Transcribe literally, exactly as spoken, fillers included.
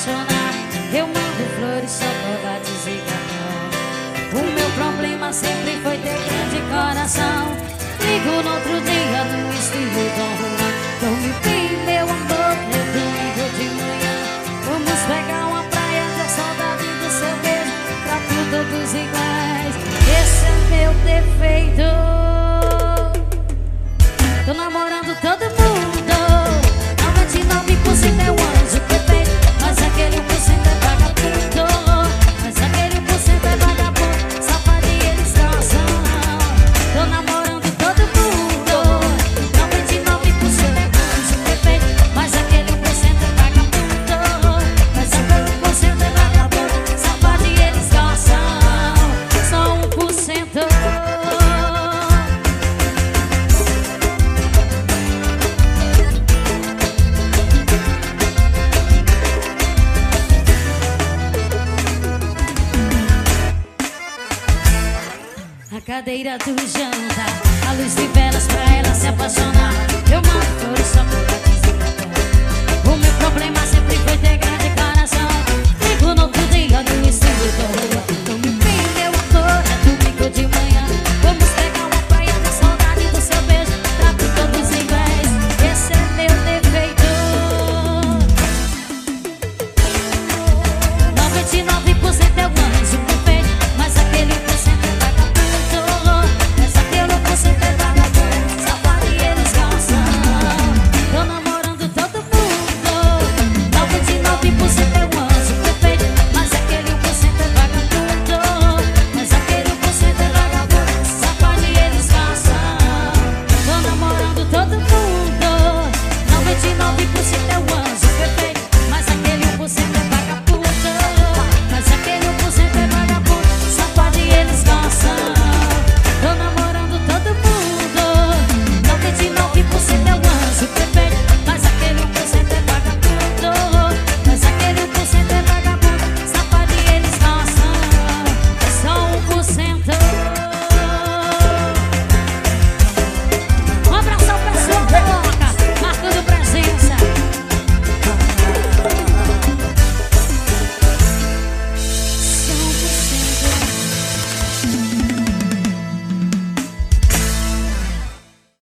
apaixonar. Eu mando flores, chocolates e cartão. O meu problema sempre foi ter grande coração. Ligo no outro dia no estilo Dom Juan. Dorme bem, meu amor, eu domingo de manhã. Vamos pegar uma praia, ter saudade do seu beijo. Pra tu todos iguais, esse é meu defeito. Tô namorando todo mundo. Noventa e nove por cento é um anjo perfeito, mas aquele um por cento é vagabundo. Mas aquele um por cento é vagabundo, safadinho eles gostam. Tô namorando todo mundo. Noventa e nove por cento é um anjo perfeito, mas aquele um por cento é vagabundo. Mas aquele um por cento é vagabundo, safadinho eles gostam. Só um por cento. A cadeira do jantar, a luz de velas pra ela se apaixonar. Eu mando flores, chocolates e cartão. O meu problema sempre foi ter grana.